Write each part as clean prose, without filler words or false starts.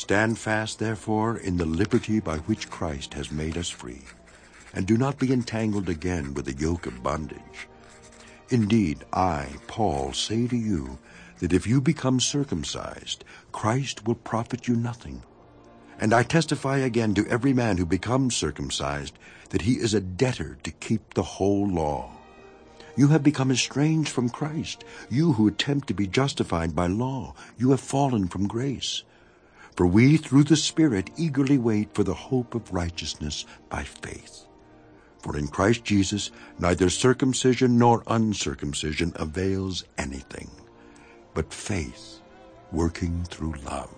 Stand fast, therefore, in the liberty by which Christ has made us free, and do not be entangled again with the yoke of bondage. Indeed, I, Paul, say to you that if you become circumcised, Christ will profit you nothing. And I testify again to every man who becomes circumcised that he is a debtor to keep the whole law. You have become estranged from Christ, you who attempt to be justified by law. You have fallen from grace. For we, through the Spirit, eagerly wait for the hope of righteousness by faith. For in Christ Jesus neither circumcision nor uncircumcision avails anything, but faith working through love.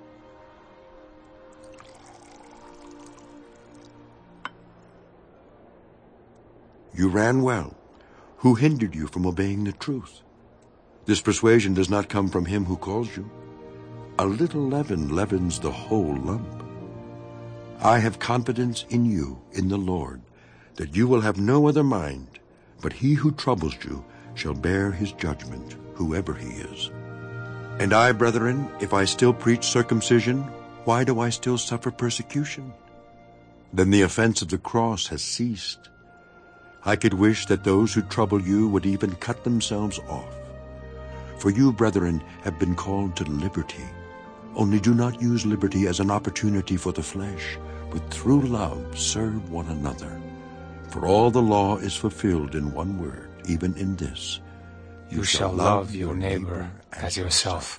You ran well. Who hindered you from obeying the truth? This persuasion does not come from him who calls you. A little leaven leavens the whole lump. I have confidence in you, in the Lord, that you will have no other mind, but he who troubles you shall bear his judgment, whoever he is. And I, brethren, if I still preach circumcision, why do I still suffer persecution? Then the offense of the cross has ceased. I could wish that those who trouble you would even cut themselves off. For you, brethren, have been called to liberty. Only do not use liberty as an opportunity for the flesh, but through love serve one another. For all the law is fulfilled in one word, even in this: you shall love your neighbor as yourself.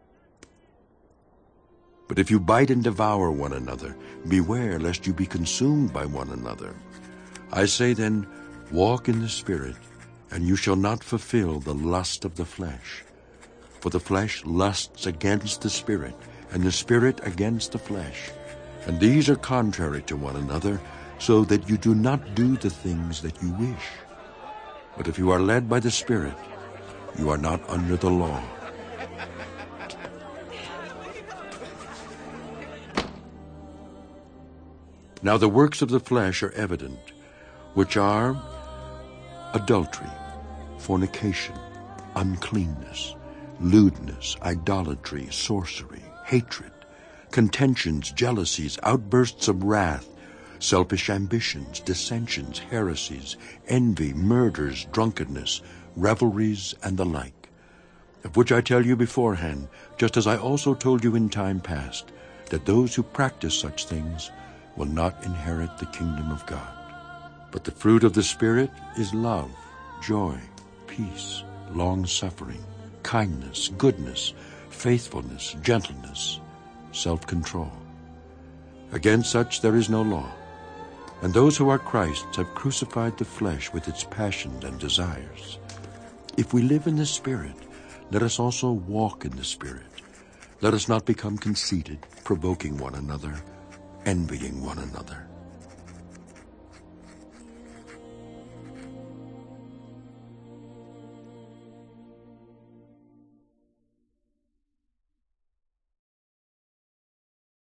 But if you bite and devour one another, beware lest you be consumed by one another. I say then, walk in the Spirit, and you shall not fulfill the lust of the flesh. For the flesh lusts against the Spirit, and the Spirit against the flesh. And these are contrary to one another, so that you do not do the things that you wish. But if you are led by the Spirit, you are not under the law. Now the works of the flesh are evident, which are adultery, fornication, uncleanness, lewdness, idolatry, sorcery, hatred, contentions, jealousies, outbursts of wrath, selfish ambitions, dissensions, heresies, envy, murders, drunkenness, revelries, and the like, of which I tell you beforehand, just as I also told you in time past, that those who practice such things will not inherit the kingdom of God. But the fruit of the Spirit is love, joy, peace, long-suffering, kindness, goodness, faithfulness, gentleness, self-control. Against such there is no law. And those who are Christ's have crucified the flesh with its passions and desires. If we live in the Spirit, let us also walk in the Spirit. Let us not become conceited, provoking one another, envying one another.